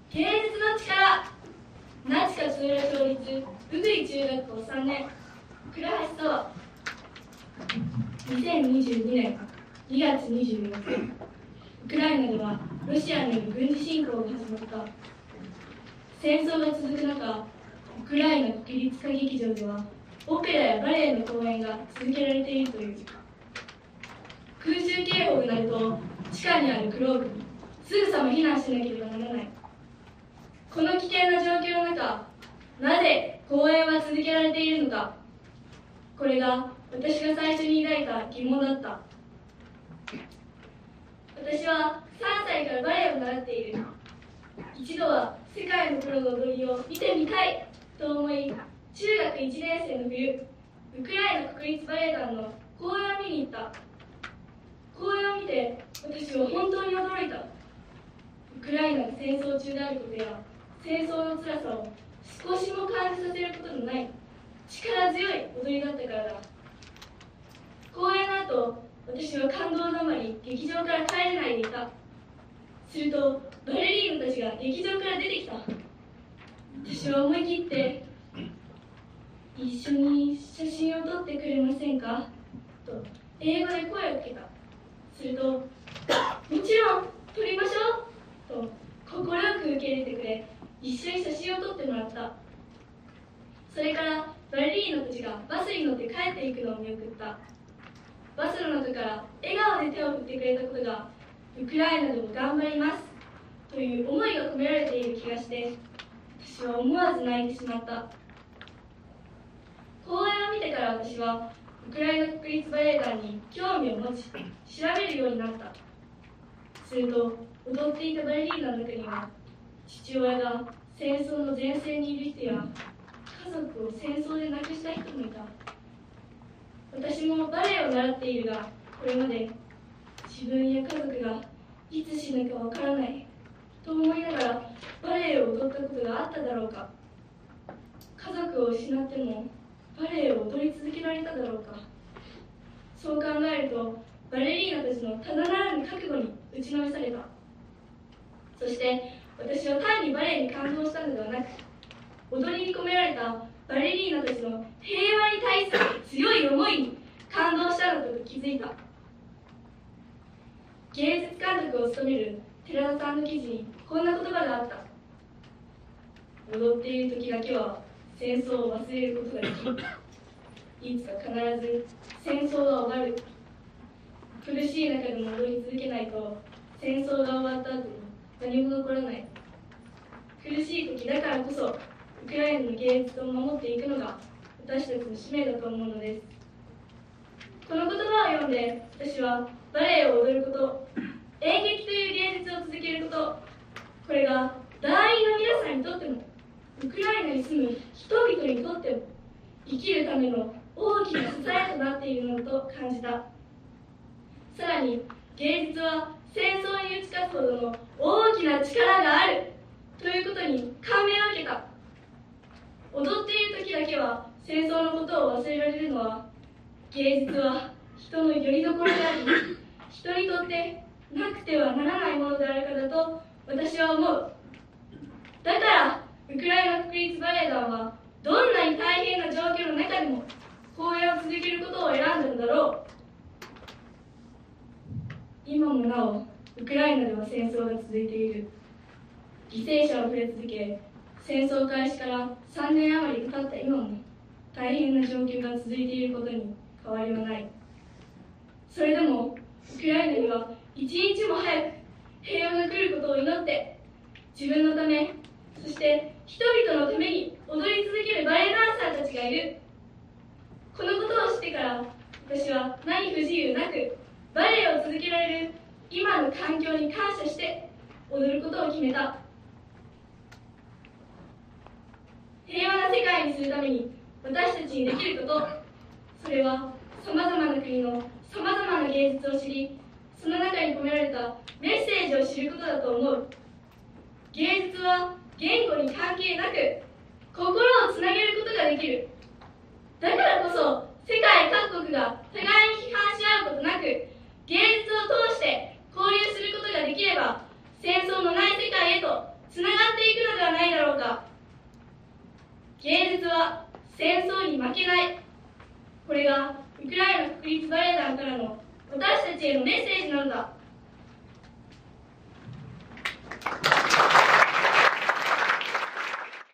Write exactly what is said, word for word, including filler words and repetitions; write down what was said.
芸術の力。那智勝浦町立宇久井中学校さんねん、倉橋沙和。にせんにじゅうにねんにがつにじゅうよっか、ウクライナではロシアによる軍事侵攻が始まった。戦争が続く中、ウクライナ国立歌劇場ではオペラやバレエの公演が続けられているという。空襲警報が鳴ると地下にあるクローブにすぐさま避難しなければならない。この危険な状況の中、なぜ公演は続けられているのか。これが私が最初に抱いた疑問だった。私はさんさいからバレエを習っている。一度は世界のプロの踊りを見てみたいと思い、中学いちねん生の冬、ウクライナ国立バレエ団の公演を見に行った。公演を見て私は本当に驚いた。ウクライナが戦争中であることや戦争の辛さを少しも感じさせることのない力強い踊りだったからだ。公演の後、私は感動のあまり劇場から帰れないでいた。するとバレリーナたちが劇場から出てきた。私は思い切って「一緒に写真を撮ってくれませんか?」と英語で声をかけた。すると「もちろん撮りましょう!」と快く受け入れてくれ、一緒に写真を撮ってもらった。それからバレリーナたちがバスに乗って帰っていくのを見送った。バスの中から笑顔で手を振ってくれたことが、ウクライナでも頑張りますという思いが込められている気がして、私は思わず泣いてしまった。公演を見てから私はウクライナ国立バレエ団に興味を持ち、調べるようになった。すると踊っていたバレリーナの中には、父親が戦争の前線にいる人や家族を戦争で亡くした人もいた。私もバレエを習っているが、これまで自分や家族がいつ死ぬかわからないと思いながらバレエを踊ったことがあっただろうか。家族を失ってもバレエを踊り続けられただろうか。そう考えるとバレリーナたちのただならぬ覚悟に打ちのめされた。そして私は単にバレエに感動したのではなく、踊りに込められたバレリーナたちの平和に対する強い思いに感動したのだと気づいた。芸術監督を務める寺田さんの記事にこんな言葉があった。踊っている時だけは戦争を忘れることができる。いつか必ず戦争は終わる。苦しい中でも踊り続けないと戦争が終わった後に何も残らない。苦しい時だからこそウクライナの芸術を守っていくのが私たちの使命だと思うのです。この言葉を読んで私はバレエを踊ること、演劇という芸術を続けること、これが団員の皆さんにとってもウクライナに住む人々にとっても生きるための大きな支えとなっているものと感じた。さらに芸術は戦争に打ち勝つほどの大きな力があるということに感銘を受けた。踊っている時だけは戦争のことを忘れられるのは、芸術は人の拠り所であり、人にとってなくてはならないものであるからと私は思う。だからウクライナ国立バレエ団はどんなに大変な状況の中でも公演を続けることを選んだのだろう。今もなおウクライナでは戦争が続いている。犠牲者は増え続け、戦争開始からさんねん余りが経った今も大変な状況が続いていることに変わりはない。それでもウクライナには一日も早く平和が来ることを祈って、自分のため、そして人々のために踊り続けるバレエダンサーたちがいる。このことを知ってから私は何不自由なくバレエを続けられる今の環境に感謝して踊ることを決めた。平和な世界にするために私たちにできること、それはさまざまな国のさまざまな芸術を知り、その中に込められたメッセージを知ることだと思う。芸術は言語に関係なく心をつなげることができる。だからこそ世界各国が互いに批判し合うことなく、芸術を通して交流することができれば、戦争のない世界へとつながっていく芸術は戦争に負けない。これがウクライナ国立バレエ団からの私たちへのメッセージなのだ。